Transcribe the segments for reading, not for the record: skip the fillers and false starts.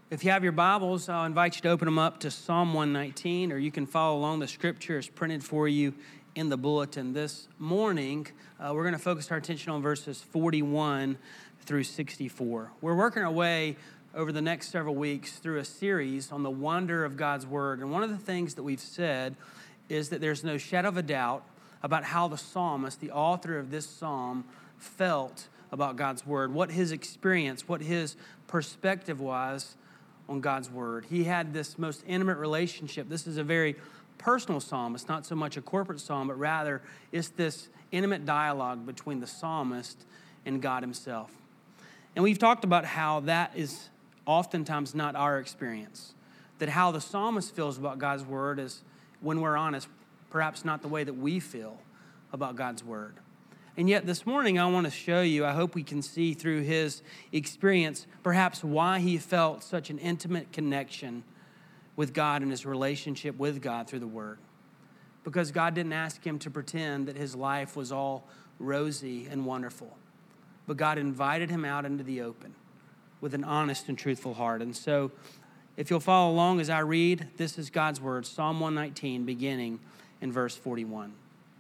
If you have your Bibles, I'll invite you to open them up to Psalm 119, or you can follow along. The scripture is printed for you in the bulletin. This morning, we're going to focus our attention on verses 41 through 64. We're working our way over the next several weeks through a series on the wonder of God's Word. And one of the things that we've said is that there's no shadow of a doubt about how the psalmist, the author of this psalm, felt about God's Word, what his experience, what his perspective was on God's Word. He had this most intimate relationship. This is a very personal psalm. It's not so much a corporate psalm, but rather it's this intimate dialogue between the psalmist and God himself. And we've talked about how that is oftentimes not our experience, that how the psalmist feels about God's Word is, when we're honest, perhaps not the way that we feel about God's Word. And yet this morning I want to show you, I hope we can see through his experience, perhaps why he felt such an intimate connection with God and his relationship with God through the Word. Because God didn't ask him to pretend that his life was all rosy and wonderful. But God invited him out into the open with an honest and truthful heart. And so if you'll follow along as I read, this is God's Word, Psalm 119, beginning in verse 41.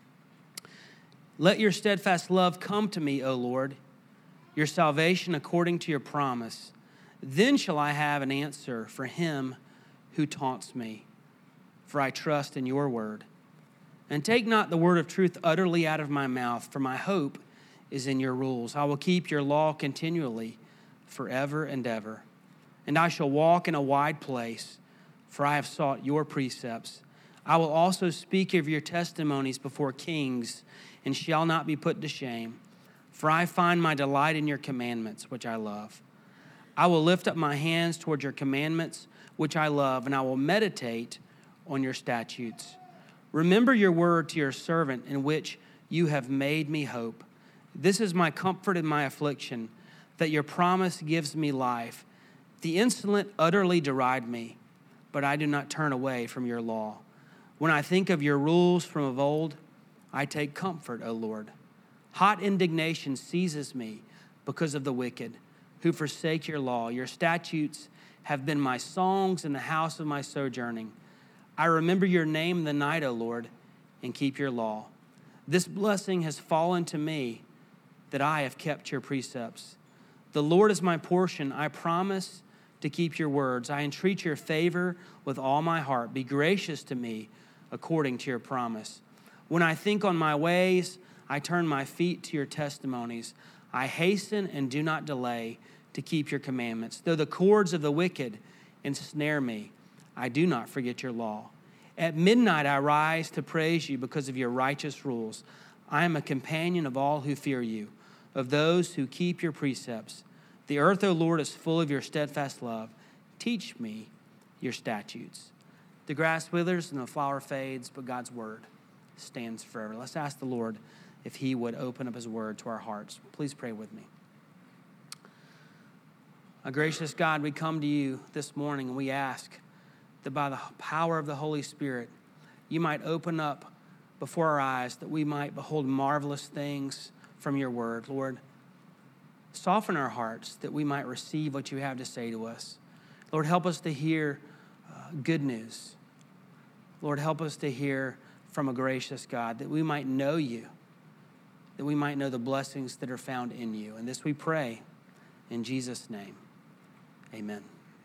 Let your steadfast love come to me, O Lord, your salvation according to your promise. Then shall I have an answer for him who taunts me, for I trust in your word. And take not the word of truth utterly out of my mouth, for my hope is in your rules. I will keep your law continually, forever and ever. And I shall walk in a wide place, for I have sought your precepts. I will also speak of your testimonies before kings, and shall not be put to shame. For I find my delight in your commandments, which I love. I will lift up my hands toward your commandments, which I love, and I will meditate on your statutes. Remember your word to your servant, in which you have made me hope. This is my comfort in my affliction, that your promise gives me life. The insolent utterly deride me, but I do not turn away from your law. When I think of your rules from of old, I take comfort, O Lord. Hot indignation seizes me because of the wicked who forsake your law. Your statutes have been my songs in the house of my sojourning. I remember your name in the night, O Lord, and keep your law. This blessing has fallen to me, that I have kept your precepts. The Lord is my portion. I promise to keep your words. I entreat your favor with all my heart. Be gracious to me according to your promise. When I think on my ways, I turn my feet to your testimonies. I hasten and do not delay to keep your commandments. Though the cords of the wicked ensnare me, I do not forget your law. At midnight I rise to praise you because of your righteous rules. I am a companion of all who fear you, of those who keep your precepts. The earth, O Lord, is full of your steadfast love. Teach me your statutes. The grass withers and the flower fades, but God's word stands forever. Let's ask the Lord if he would open up his word to our hearts. Please pray with me. Our gracious God, we come to you this morning and we ask that by the power of the Holy Spirit, you might open up before our eyes, that we might behold marvelous things from your word. Lord, soften our hearts that we might receive what you have to say to us. Lord, help us to hear good news. Lord, help us to hear from a gracious God, that we might know you, that we might know the blessings that are found in you. And this we pray in Jesus' name. Amen.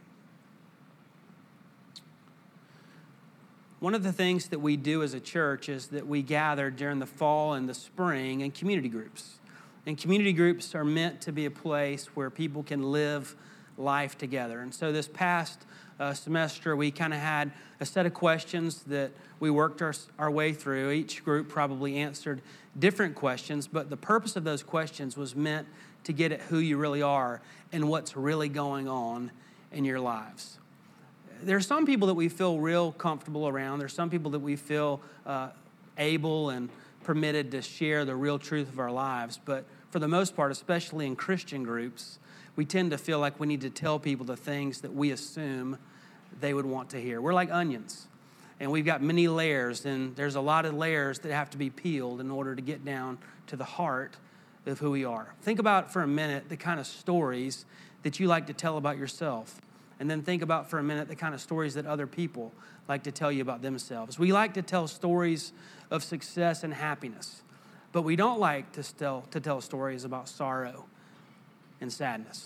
One of the things that we do as a church is that we gather during the fall and the spring in community groups. And community groups are meant to be a place where people can live life together. And so this past semester, we kind of had a set of questions that we worked our way through. Each group probably answered different questions, but the purpose of those questions was meant to get at who you really are and what's really going on in your lives. There are some people that we feel real comfortable around. There's some people that we feel able and permitted to share the real truth of our lives. But for the most part, especially in Christian groups, we tend to feel like we need to tell people the things that we assume they would want to hear. We're like onions, and we've got many layers, and there's a lot of layers that have to be peeled in order to get down to the heart of who we are. Think about for a minute the kind of stories that you like to tell about yourself. And then think about for a minute the kind of stories that other people like to tell you about themselves. We like to tell stories of success and happiness, but we don't like to tell stories about sorrow and sadness.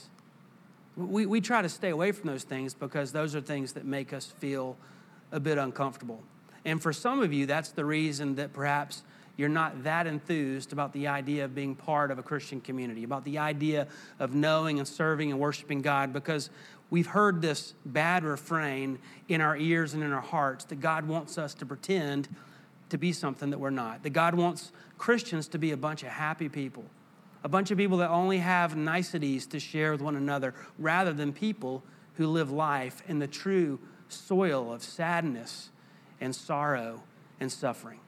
We try to stay away from those things because those are things that make us feel a bit uncomfortable. And for some of you, that's the reason that perhaps you're not that enthused about the idea of being part of a Christian community, about the idea of knowing and serving and worshiping God, because we've heard this bad refrain in our ears and in our hearts that God wants us to pretend to be something that we're not, that God wants Christians to be a bunch of happy people, a bunch of people that only have niceties to share with one another, rather than people who live life in the true soil of sadness and sorrow and suffering.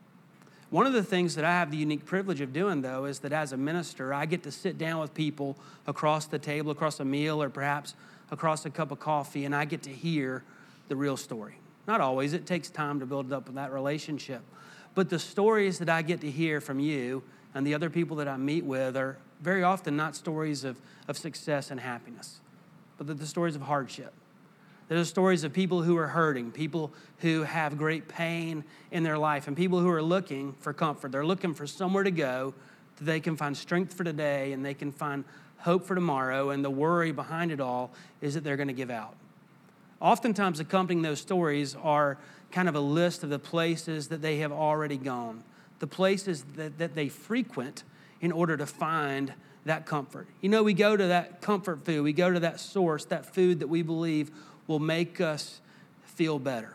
One of the things that I have the unique privilege of doing, though, is that as a minister, I get to sit down with people across the table, across a meal, or perhaps across a cup of coffee, and I get to hear the real story. Not always. It takes time to build up that relationship. But the stories that I get to hear from you and the other people that I meet with are very often not stories of success and happiness, but they're the stories of hardship. They're the stories of people who are hurting, people who have great pain in their life, and people who are looking for comfort. They're looking for somewhere to go that they can find strength for today and they can find hope for tomorrow, and the worry behind it all is that they're going to give out. Oftentimes accompanying those stories are kind of a list of the places that they have already gone, the places that they frequent in order to find that comfort. You know, we go to that comfort food, we go to that source, that food that we believe will make us feel better.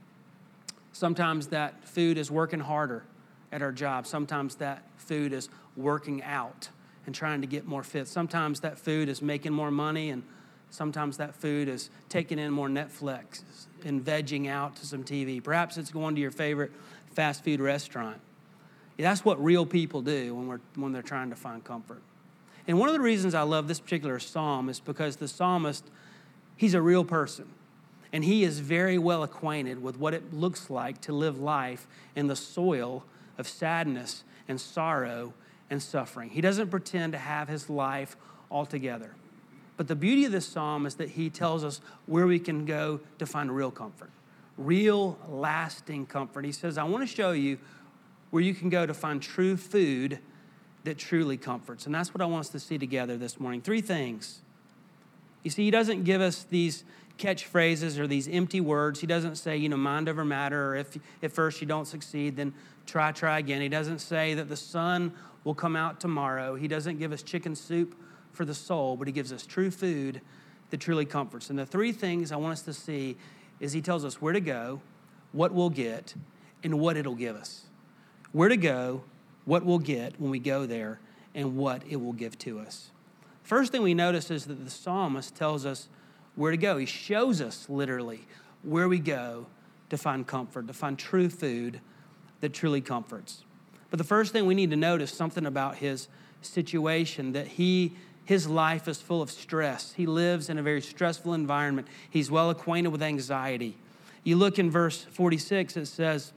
Sometimes that food is working harder at our job. Sometimes that food is working out and trying to get more fit. Sometimes that food is making more money, and sometimes that food is taking in more Netflix and vegging out to some TV. Perhaps it's going to your favorite fast food restaurant. That's what real people do when they're trying to find comfort. And one of the reasons I love this particular psalm is because the psalmist, he's a real person, and he is very well acquainted with what it looks like to live life in the soil of sadness and sorrow and suffering. He doesn't pretend to have his life all together. But the beauty of this psalm is that he tells us where we can go to find real comfort, real lasting comfort. He says, I want to show you where you can go to find true food that truly comforts. And that's what I want us to see together this morning. 3 things. You see, he doesn't give us these catchphrases or these empty words. He doesn't say, mind over matter, or if at first you don't succeed, then try again. He doesn't say that the sun will come out tomorrow. He doesn't give us chicken soup for the soul, but he gives us true food that truly comforts. And the 3 things I want us to see is he tells us where to go, what we'll get, and what it'll give us. Where to go, what we'll get when we go there, and what it will give to us. First thing we notice is that the psalmist tells us where to go. He shows us literally where we go to find comfort, to find true food that truly comforts. But the first thing we need to notice something about his situation, that his life is full of stress. He lives in a very stressful environment. He's well acquainted with anxiety. You look in verse 46, it says,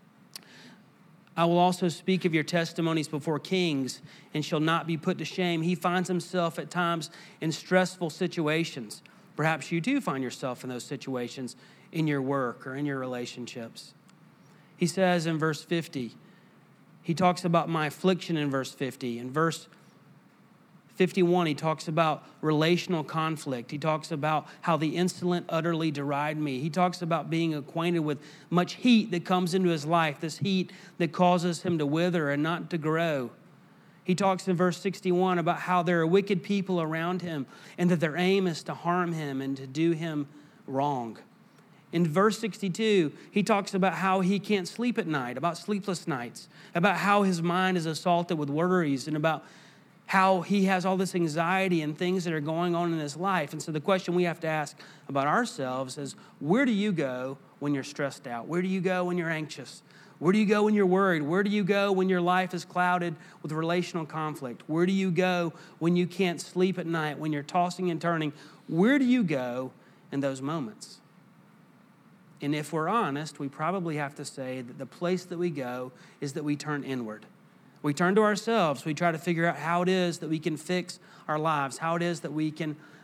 I will also speak of your testimonies before kings and shall not be put to shame. He finds himself at times in stressful situations. Perhaps you too find yourself in those situations in your work or in your relationships. He says in verse 50, he talks about my affliction in verse 50. In verse 51, he talks about relational conflict. He talks about how the insolent utterly deride me. He talks about being acquainted with much heat that comes into his life, this heat that causes him to wither and not to grow. He talks in verse 61 about how there are wicked people around him and that their aim is to harm him and to do him wrong. In verse 62, he talks about how he can't sleep at night, about sleepless nights, about how his mind is assaulted with worries, and about how he has all this anxiety and things that are going on in his life. And so the question we have to ask about ourselves is, where do you go when you're stressed out? Where do you go when you're anxious? Where do you go when you're worried? Where do you go when your life is clouded with relational conflict? Where do you go when you can't sleep at night, when you're tossing and turning? Where do you go in those moments? And if we're honest, we probably have to say that the place that we go is that we turn inward. We turn to ourselves. We try to figure out how it is that we can fix our lives, how it is that we can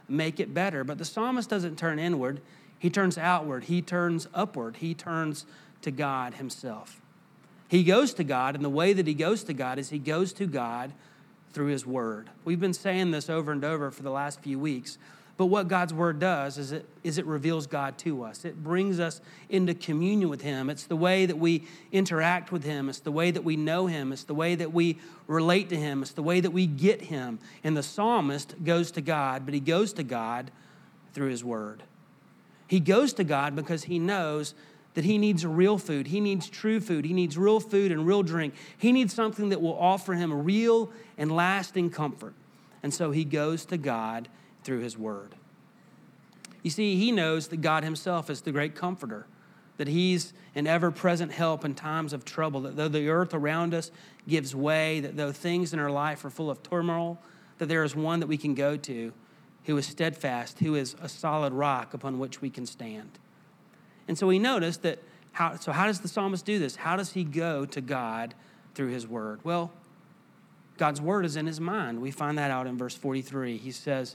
make it better. But the psalmist doesn't turn inward. He turns outward. He turns upward. He turns to God himself. He goes to God, and the way that he goes to God is he goes to God through his word. We've been saying this over and over for the last few weeks, but what God's word does is it reveals God to us. It brings us into communion with him. It's the way that we interact with him. It's the way that we know him. It's the way that we relate to him. It's the way that we get him. And the psalmist goes to God, but he goes to God through his word. He goes to God because he knows that he needs real food. He needs true food. He needs real food and real drink. He needs something that will offer him real and lasting comfort. And so he goes to God through his word. You see, he knows that God himself is the great comforter, that he's an ever-present help in times of trouble, that though the earth around us gives way, that though things in our life are full of turmoil, that there is one that we can go to who is steadfast, who is a solid rock upon which we can stand. And so we noticed that, how does the psalmist do this? How does he go to God through his word? Well, God's word is in his mind. We find that out in verse 43. He says,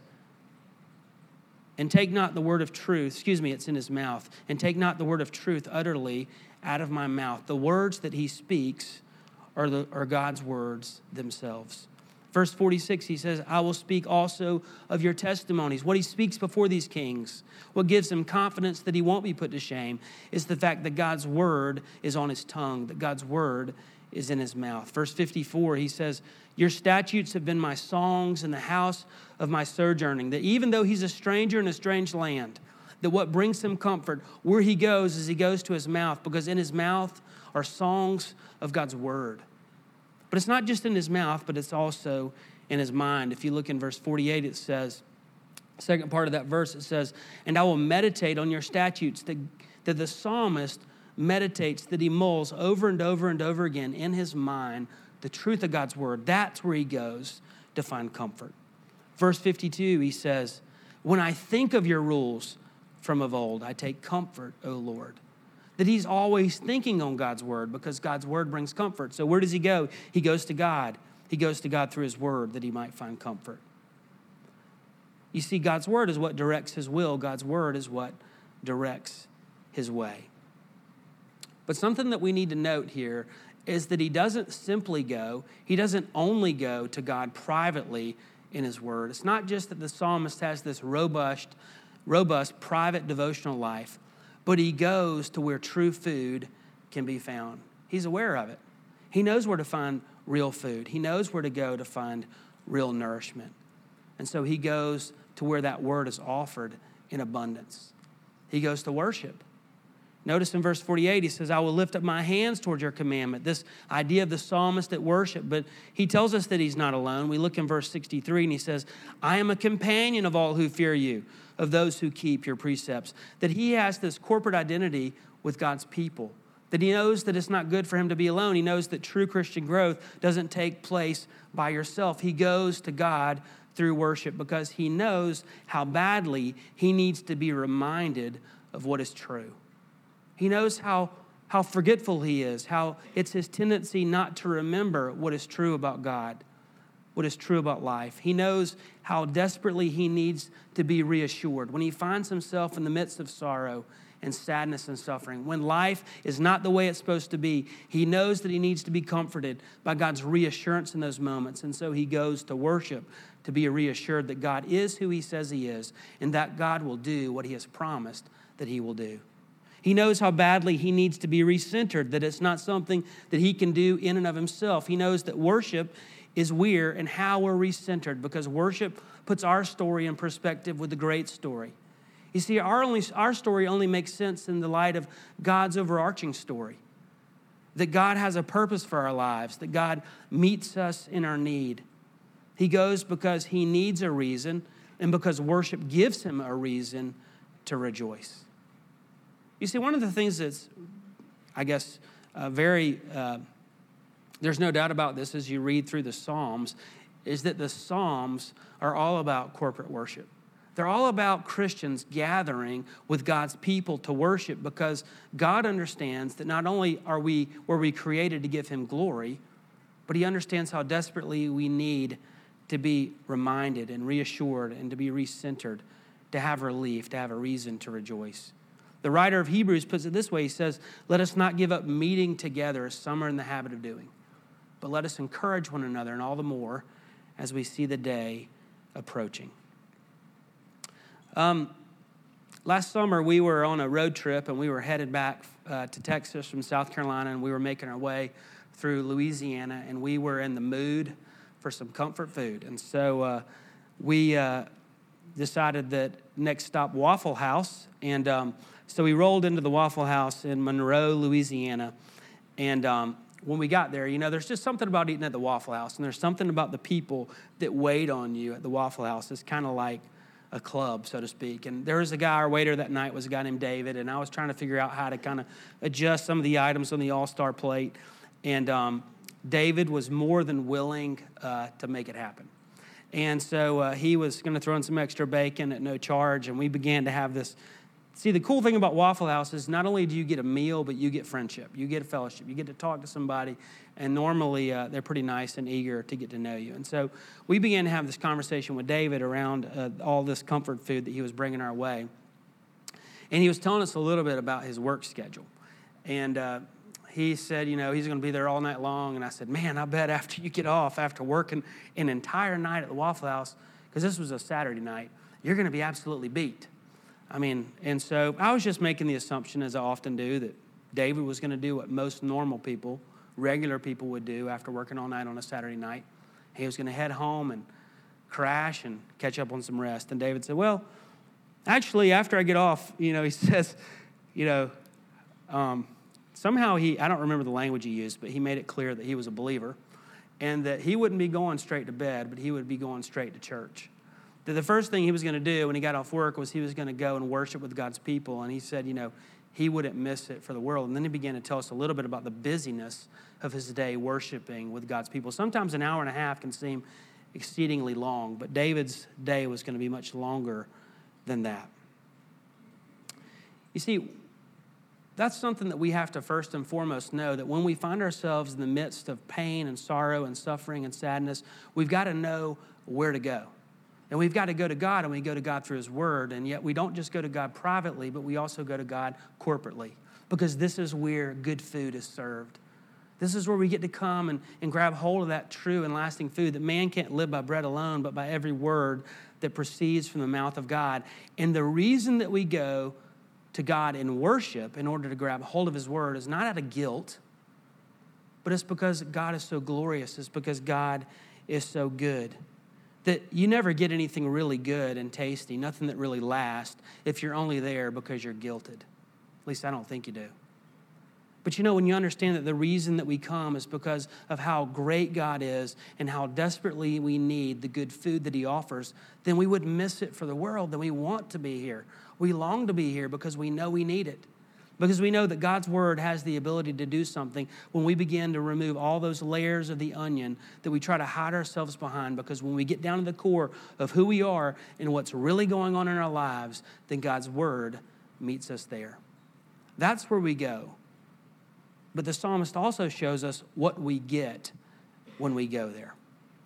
and take not the word of truth, it's in his mouth, and take not the word of truth utterly out of my mouth. The words that he speaks are God's words themselves. Verse 46, he says, I will speak also of your testimonies. What he speaks before these kings, what gives him confidence that he won't be put to shame, is the fact that God's word is on his tongue, that God's word is in his mouth. Verse 54, he says, your statutes have been my songs in the house of my sojourning, that even though he's a stranger in a strange land, that what brings him comfort where he goes is he goes to his mouth, because in his mouth are songs of God's word. But it's not just in his mouth, but it's also in his mind. If you look in verse 48, it says, second part of that verse, it says, and I will meditate on your statutes, that the psalmist meditates, that he mulls over and over and over again in his mind the truth of God's word. That's where he goes to find comfort. Verse 52, he says, when I think of your rules from of old, I take comfort, O Lord. That he's always thinking on God's word because God's word brings comfort. So where does he go? He goes to God. He goes to God through his word that he might find comfort. You see, God's word is what directs his will. God's word is what directs his way. But something that we need to note here is that he doesn't only go to God privately in his word. It's not just that the psalmist has this robust private devotional life, but he goes to where true food can be found. He's aware of it. He knows where to find real food. He knows where to go to find real nourishment. And so he goes to where that word is offered in abundance. He goes to worship. Notice in verse 48, he says, I will lift up my hands towards your commandment. This idea of the psalmist at worship, but he tells us that he's not alone. We look in verse 63 and he says, I am a companion of all who fear you, of those who keep your precepts. That he has this corporate identity with God's people. That he knows that it's not good for him to be alone. He knows that true Christian growth doesn't take place by yourself. He goes to God through worship because he knows how badly he needs to be reminded of what is true. He knows how forgetful he is, how it's his tendency not to remember what is true about God, what is true about life. He knows how desperately he needs to be reassured when he finds himself in the midst of sorrow and sadness and suffering. When life is not the way it's supposed to be, he knows that he needs to be comforted by God's reassurance in those moments. And so he goes to worship to be reassured that God is who he says he is and that God will do what he has promised that he will do. He knows how badly he needs to be recentered, that it's not something that he can do in and of himself. He knows that worship is where and how we're recentered, because worship puts our story in perspective with the great story. You see, our story only makes sense in the light of God's overarching story, that God has a purpose for our lives, that God meets us in our need. He goes because he needs a reason and because worship gives him a reason to rejoice. You see, one of the things that's, there's no doubt about this as you read through the Psalms, is that the Psalms are all about corporate worship. They're all about Christians gathering with God's people to worship because God understands that not only were we created to give him glory, but he understands how desperately we need to be reminded and reassured and to be recentered, to have relief, to have a reason to rejoice. The writer of Hebrews puts it this way. He says, let us not give up meeting together as some are in the habit of doing, but let us encourage one another, and all the more as we see the day approaching. Last summer, we were on a road trip, and we were headed back to Texas from South Carolina, and we were making our way through Louisiana, and we were in the mood for some comfort food. And so we decided that next stop, Waffle House. And so we rolled into the Waffle House in Monroe, Louisiana. And when we got there, there's just something about eating at the Waffle House, and there's something about the people that wait on you at the Waffle House. It's kind of like a club, so to speak. And there was a guy, our waiter that night was a guy named David, and I was trying to figure out how to kind of adjust some of the items on the All-Star plate. And David was more than willing to make it happen. And so he was going to throw in some extra bacon at no charge, and we began to have this. See, the cool thing about Waffle House is not only do you get a meal, but you get friendship. You get a fellowship. You get to talk to somebody, and normally they're pretty nice and eager to get to know you. And so we began to have this conversation with David around all this comfort food that he was bringing our way. And he was telling us a little bit about his work schedule. And he said, he's going to be there all night long. And I said, man, I bet after you get off, after working an entire night at the Waffle House, because this was a Saturday night, you're going to be absolutely beat. And so I was just making the assumption, as I often do, that David was going to do what most normal people, regular people would do after working all night on a Saturday night. He was going to head home and crash and catch up on some rest. And David said, well, actually, after I get off, he says, somehow I don't remember the language he used, but he made it clear that he was a believer and that he wouldn't be going straight to bed, but he would be going straight to church. That the first thing he was going to do when he got off work was he was going to go and worship with God's people. And he said, he wouldn't miss it for the world. And then he began to tell us a little bit about the busyness of his day worshiping with God's people. Sometimes an hour and a half can seem exceedingly long, but David's day was going to be much longer than that. You see, that's something that we have to first and foremost know, that when we find ourselves in the midst of pain and sorrow and suffering and sadness, we've got to know where to go. And we've got to go to God, and we go to God through his word. And yet we don't just go to God privately, but we also go to God corporately, because this is where good food is served. This is where we get to come and grab hold of that true and lasting food, that man can't live by bread alone, but by every word that proceeds from the mouth of God. And the reason that we go to God in worship in order to grab hold of his word is not out of guilt, but it's because God is so glorious. It's because God is so good. That you never get anything really good and tasty, nothing that really lasts, if you're only there because you're guilted. At least I don't think you do. But when you understand that the reason that we come is because of how great God is and how desperately we need the good food that he offers, then we wouldn't miss it for the world. Then we want to be here. We long to be here because we know we need it. Because we know that God's word has the ability to do something when we begin to remove all those layers of the onion that we try to hide ourselves behind. Because when we get down to the core of who we are and what's really going on in our lives, then God's word meets us there. That's where we go. But the psalmist also shows us what we get when we go there.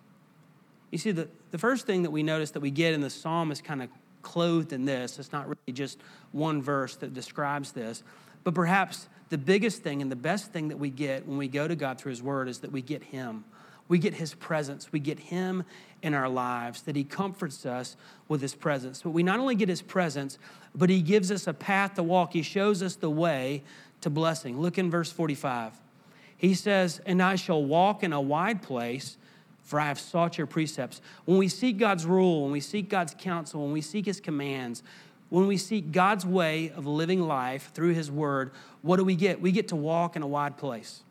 You see, the first thing that we notice that we get in the psalm is kind of clothed in this. It's not really just one verse that describes this, but perhaps the biggest thing and the best thing that we get when we go to God through his word is that we get him. We get his presence. We get him in our lives, that he comforts us with his presence. But we not only get his presence, but he gives us a path to walk. He shows us the way to blessing. Look in verse 45. He says, and I shall walk in a wide place, for I have sought your precepts. When we seek God's rule, when we seek God's counsel, when we seek his commands, when we seek God's way of living life through his word, what do we get? We get to walk in a wide place.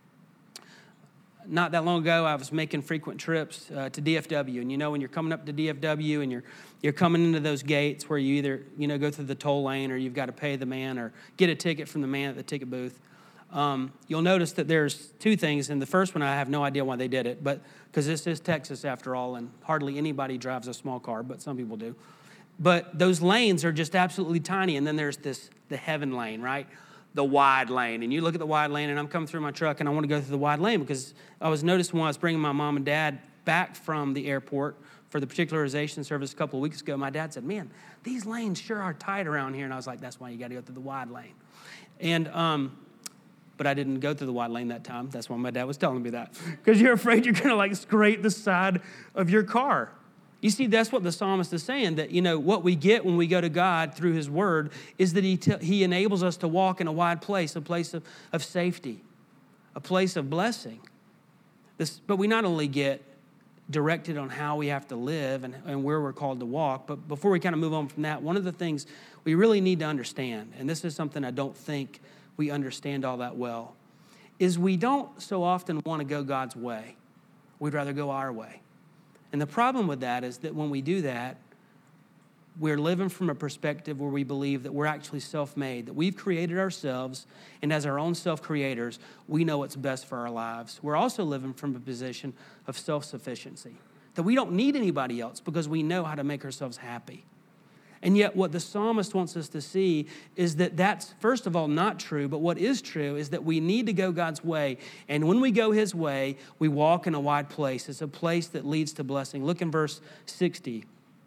Not that long ago, I was making frequent trips to DFW. And when you're coming up to DFW and you're coming into those gates where you either, go through the toll lane or you've got to pay the man or get a ticket from the man at the ticket booth, you'll notice that there's two things. And the first one, I have no idea why they did it, but because this is Texas after all, and hardly anybody drives a small car, but some people do. But those lanes are just absolutely tiny. And then there's the heaven lane, right? The wide lane. And you look at the wide lane, and I'm coming through my truck, and I want to go through the wide lane because I was noticing when I was bringing my mom and dad back from the airport for the particularization service a couple of weeks ago, my dad said, man, these lanes sure are tight around here. And I was like, that's why you got to go through the wide lane. And but I didn't go through the wide lane that time. That's why my dad was telling me that. Because you're afraid you're going to like scrape the side of your car. You see, that's what the psalmist is saying, that, what we get when we go to God through his word is that he enables us to walk in a wide place, a place of safety, a place of blessing. But we not only get directed on how we have to live and where we're called to walk, but before we kind of move on from that, one of the things we really need to understand, and this is something I don't think we understand all that well, is we don't so often want to go God's way. We'd rather go our way. And the problem with that is that when we do that, we're living from a perspective where we believe that we're actually self-made, that we've created ourselves, and as our own self-creators, we know what's best for our lives. We're also living from a position of self-sufficiency, that we don't need anybody else because we know how to make ourselves happy. And yet what the psalmist wants us to see is that that's, first of all, not true, but what is true is that we need to go God's way. And when we go his way, we walk in a wide place. It's a place that leads to blessing. Look in verse 60.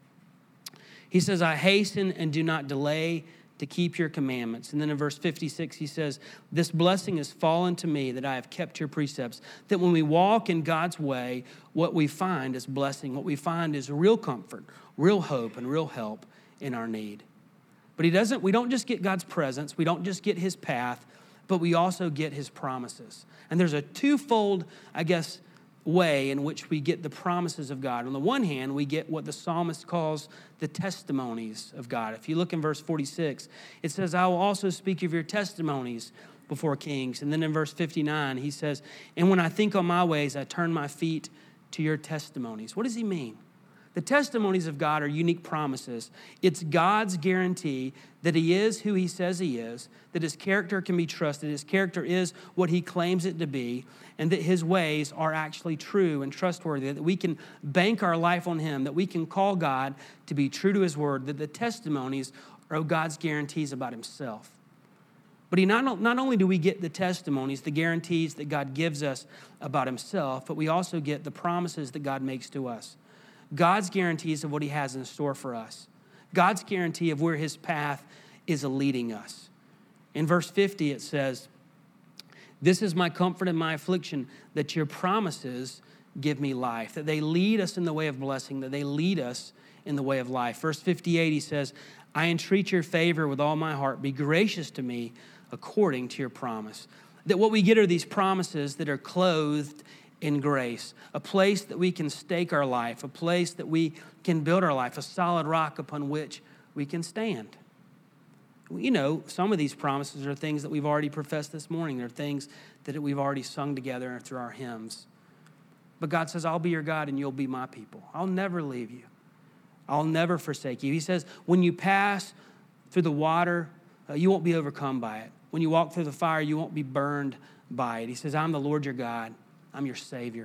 He says, I hasten and do not delay to keep your commandments. And then in verse 56, he says, this blessing has fallen to me that I have kept your precepts. That when we walk in God's way, what we find is blessing. What we find is real comfort, real hope, and real help in our need. But we don't just get God's presence, we don't just get his path, but we also get his promises. And there's a twofold, way in which we get the promises of God. On the one hand, we get what the psalmist calls the testimonies of God. If you look in verse 46, it says, I will also speak of your testimonies before kings. And then in verse 59, he says, and when I think on my ways, I turn my feet to your testimonies. What does he mean? The testimonies of God are unique promises. It's God's guarantee that he is who he says he is, that his character can be trusted, his character is what he claims it to be, and that his ways are actually true and trustworthy, that we can bank our life on him, that we can call God to be true to his word, that the testimonies are God's guarantees about himself. But not only do we get the testimonies, the guarantees that God gives us about himself, but we also get the promises that God makes to us. God's guarantees of what he has in store for us. God's guarantee of where his path is leading us. In verse 50, it says, this is my comfort in my affliction, that your promises give me life, that they lead us in the way of blessing, that they lead us in the way of life. Verse 58, he says, I entreat your favor with all my heart. Be gracious to me according to your promise. That what we get are these promises that are clothed in grace, a place that we can stake our life, a place that we can build our life, a solid rock upon which we can stand. Some of these promises are things that we've already professed this morning. They're things that we've already sung together through our hymns. But God says, I'll be your God and you'll be my people. I'll never leave you. I'll never forsake you. He says, when you pass through the water, you won't be overcome by it. When you walk through the fire, you won't be burned by it. He says, I'm the Lord your God. I'm your Savior.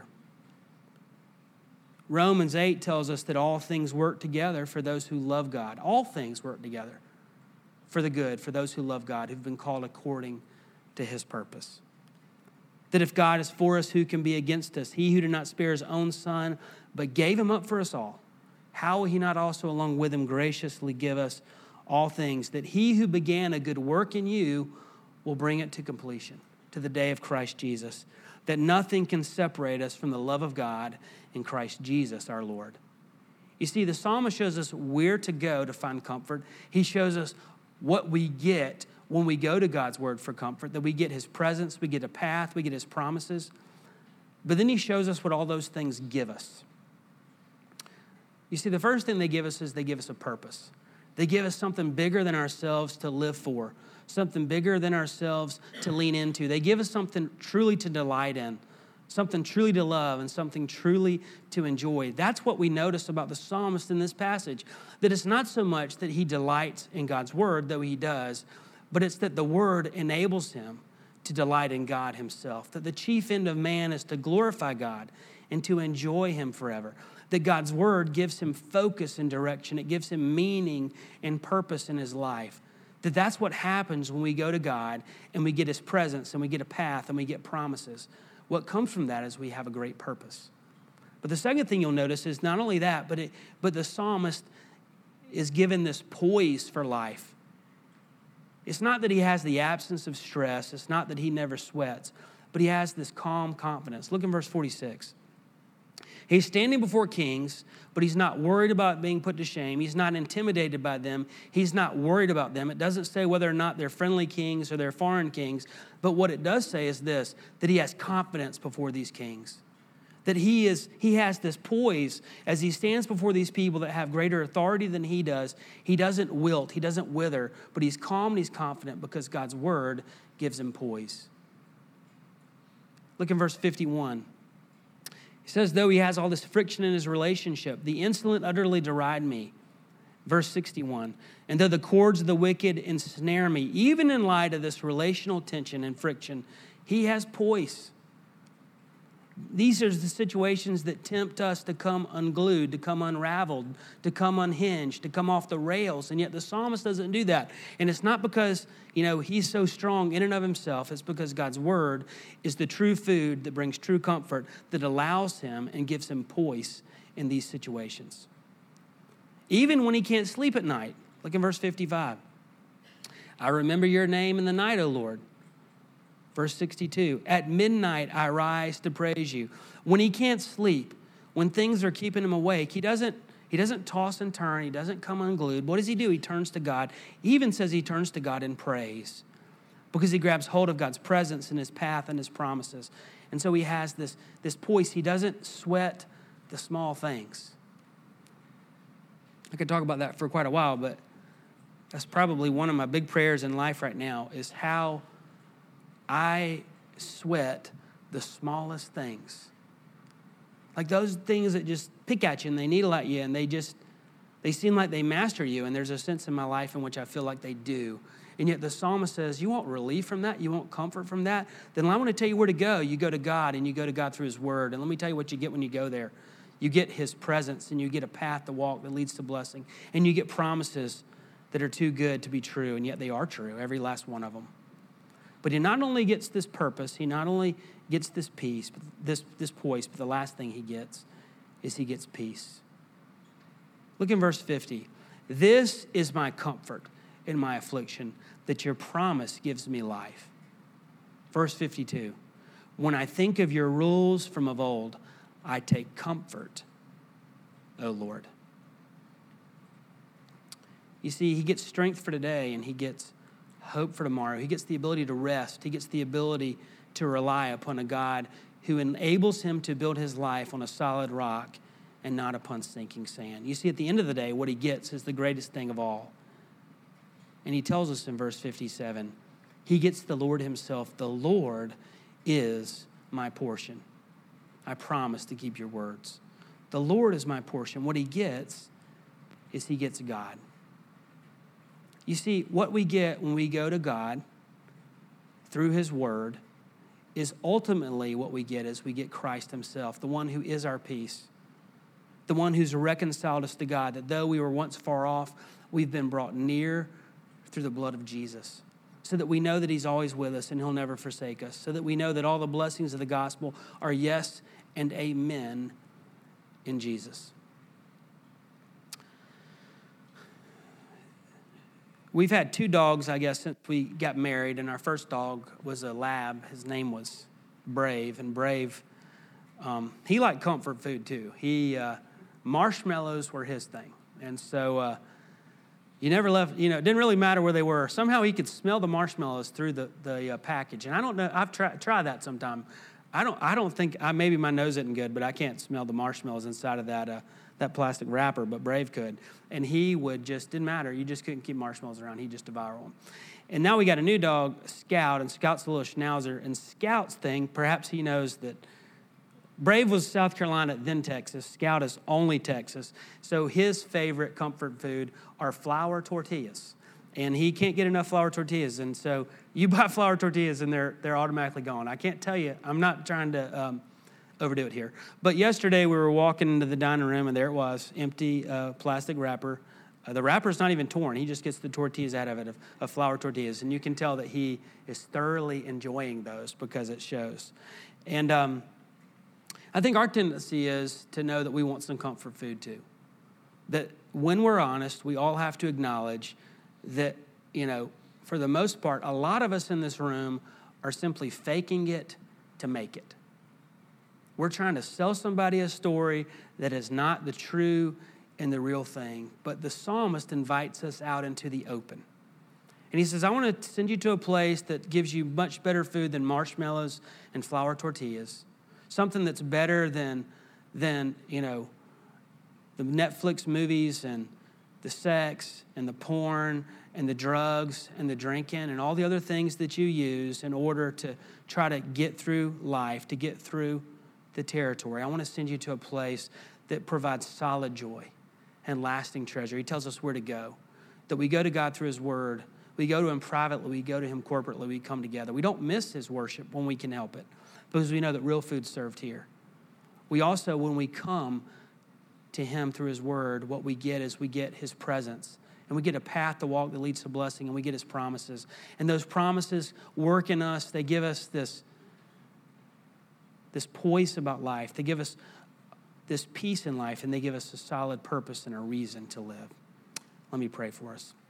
Romans 8 tells us that all things work together for those who love God. All things work together for the good, for those who love God, who've been called according to his purpose. That if God is for us, who can be against us? He who did not spare his own son, but gave him up for us all, how will he not also along with him graciously give us all things? That he who began a good work in you will bring it to completion, to the day of Christ Jesus. That nothing can separate us from the love of God in Christ Jesus our Lord. You see, the psalmist shows us where to go to find comfort. He shows us what we get when we go to God's word for comfort, that we get his presence, we get a path, we get his promises. But then he shows us what all those things give us. You see, the first thing they give us is they give us a purpose. They give us something bigger than ourselves to live for, something bigger than ourselves to lean into. They give us something truly to delight in, something truly to love, and something truly to enjoy. That's what we notice about the psalmist in this passage, that it's not so much that he delights in God's word, though he does, but it's that the word enables him to delight in God himself, that the chief end of man is to glorify God and to enjoy him forever, that God's word gives him focus and direction. It gives him meaning and purpose in his life. That's what happens when we go to God and we get his presence and we get a path and we get promises. What comes from that is we have a great purpose. But the second thing you'll notice is not only that, but the psalmist is given this poise for life. It's not that he has the absence of stress. It's not that he never sweats, but he has this calm confidence. Look in verse 46. He's standing before kings, but he's not worried about being put to shame. He's not intimidated by them. He's not worried about them. It doesn't say whether or not they're friendly kings or they're foreign kings, but what it does say is this, that he has confidence before these kings. That he has this poise as he stands before these people that have greater authority than he does. He doesn't wilt, he doesn't wither, but he's calm and he's confident because God's word gives him poise. Look in verse 51. He says, though he has all this friction in his relationship, the insolent utterly deride me. Verse 61, and though the cords of the wicked ensnare me, even in light of this relational tension and friction, he has poise. These are the situations that tempt us to come unglued, to come unraveled, to come unhinged, to come off the rails. And yet the psalmist doesn't do that. And it's not because, he's so strong in and of himself. It's because God's word is the true food that brings true comfort, that allows him and gives him poise in these situations. Even when he can't sleep at night. Look in verse 55. I remember your name in the night, O Lord. Verse 62, at midnight I rise to praise you. When he can't sleep, when things are keeping him awake, he doesn't toss and turn. He doesn't come unglued. What does he do? He turns to God. He even says he turns to God in praise because he grabs hold of God's presence and his path and his promises. And so he has this poise. He doesn't sweat the small things. I could talk about that for quite a while, but that's probably one of my big prayers in life right now is how I sweat the smallest things. Like those things that just pick at you and they needle at you and they seem like they master you. And there's a sense in my life in which I feel like they do. And yet the psalmist says, you want relief from that? You want comfort from that? Then I want to tell you where to go. You go to God and you go to God through his word. And let me tell you what you get when you go there. You get his presence and you get a path to walk that leads to blessing. And you get promises that are too good to be true. And yet they are true, every last one of them. But he not only gets this purpose, he not only gets this peace, this poise, but the last thing he gets is he gets peace. Look in verse 50. This is my comfort in my affliction, that your promise gives me life. Verse 52. When I think of your rules from of old, I take comfort, O Lord. You see, he gets strength for today and he gets hope for tomorrow. He gets the ability to rest. He gets the ability to rely upon a God who enables him to build his life on a solid rock and not upon sinking sand. You see, at the end of the day, what he gets is the greatest thing of all. And he tells us in verse 57, he gets the Lord himself. The Lord is my portion. I promise to keep your words. The Lord is my portion. What he gets is he gets God. You see, what we get when we go to God through his word is ultimately what we get is we get Christ himself, the one who is our peace, the one who's reconciled us to God, that though we were once far off, we've been brought near through the blood of Jesus, so that we know that he's always with us and he'll never forsake us, so that we know that all the blessings of the gospel are yes and amen in Jesus. We've had 2 dogs, I guess, since we got married, and our first dog was a lab. His name was Brave, and Brave, he liked comfort food too. Marshmallows were his thing, and so you never left. It didn't really matter where they were. Somehow he could smell the marshmallows through the package, and I don't know. I've tried that sometime. I don't think maybe my nose isn't good, but I can't smell the marshmallows inside of that plastic wrapper, but Brave could. And he would didn't matter. You just couldn't keep marshmallows around. He'd just devour them. And now we got a new dog, Scout, and Scout's a little schnauzer. And Scout's thing, perhaps he knows that Brave was South Carolina, then Texas. Scout is only Texas. So his favorite comfort food are flour tortillas. And he can't get enough flour tortillas. And so you buy flour tortillas and they're automatically gone. I can't tell you. I'm not trying to overdo it here. But yesterday we were walking into the dining room and there it was, empty plastic wrapper. The wrapper's not even torn. He just gets the tortillas out of it, of flour tortillas. And you can tell that he is thoroughly enjoying those because it shows. And I I think our tendency is to know that we want some comfort food too. That when we're honest, we all have to acknowledge that, for the most part, a lot of us in this room are simply faking it to make it. We're trying to sell somebody a story that is not the true and the real thing. But the psalmist invites us out into the open. And he says, I want to send you to a place that gives you much better food than marshmallows and flour tortillas. Something that's better than the Netflix movies and the sex and the porn and the drugs and the drinking and all the other things that you use in order to try to get through life, to get through the territory. I want to send you to a place that provides solid joy and lasting treasure. He tells us where to go, that we go to God through his word. We go to him privately. We go to him corporately. We come together. We don't miss his worship when we can help it because we know that real food's served here. We also, when we come to him through his word, what we get is we get his presence. And we get a path to walk that leads to blessing, and we get his promises. And those promises work in us. They give us this poise about life. They give us this peace in life, and they give us a solid purpose and a reason to live. Let me pray for us.